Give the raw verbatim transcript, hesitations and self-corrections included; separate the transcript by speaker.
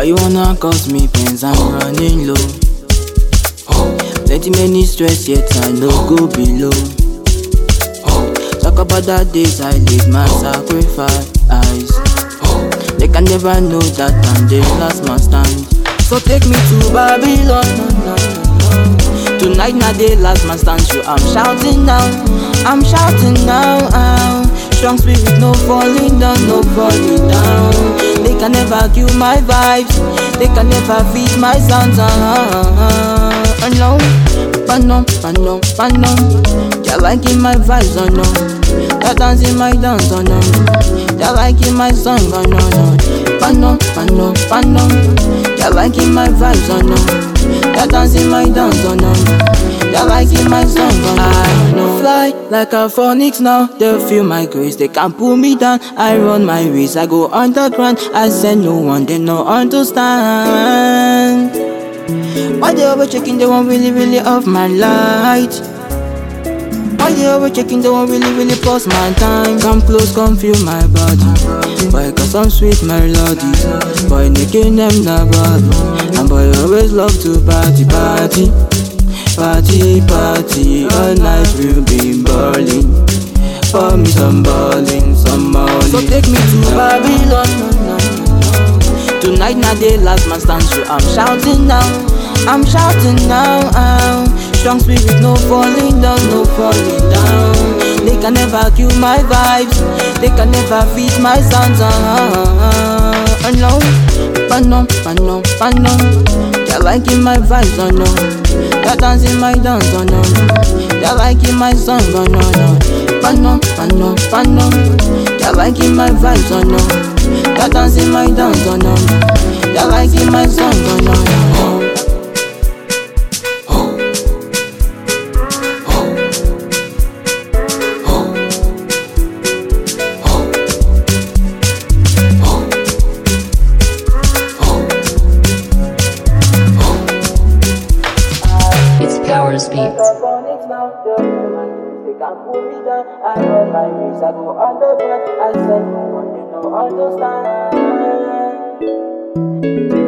Speaker 1: you wanna cause me pains? I'm running low. Plenty many stress yet I no go below. Talk about the days I live my sacrifice. They can never know that I'm the last man stand. So take me to Babylon. Tonight not the last man stand. So I'm shouting now, I'm shouting now. Strong spirit, no falling down, no falling down. They can never kill my vibes, they can never feed my sounds. I know, I know, I know, I know. They're liking my vibes, I know. They're dancing my dance, I know. They're liking my song, I know, no. I know, I know, I know. They're liking my vibes, I know. They're dancing my dance, I know. They're liking my song, I know. Fly like a phoenix now, they feel my grace. They can't pull me down, I run my race. I go underground, I said no one, they no understand. Why they always checking, they won't really, really off my light. Why they always checking, they won't really, really pause my time. Come close, come feel my body. Boy, got some sweet melodies. Boy, nicking them the body. And boy, always love to party, party. Party, party, all night we'll be balling. Pour me some balling, some money. So take me to Babylon. Tonight not the last man stand. So I'm shouting now, I'm shouting now. Strong spirit, no falling down, no falling down. They can never kill my vibes, they can never feed my sounds. I know, I know, I know, I know. They're liking my vibes, I know. They're dancing my dance, I know. They're liking my song, I know. I know, I know, I know. They're liking my vibes, I know. They're dancing my dance, I know. They're liking my song, I know.
Speaker 2: Powers Beats.
Speaker 1: They can't pull me down, I run my race, I go underground. I said no one, they no understand.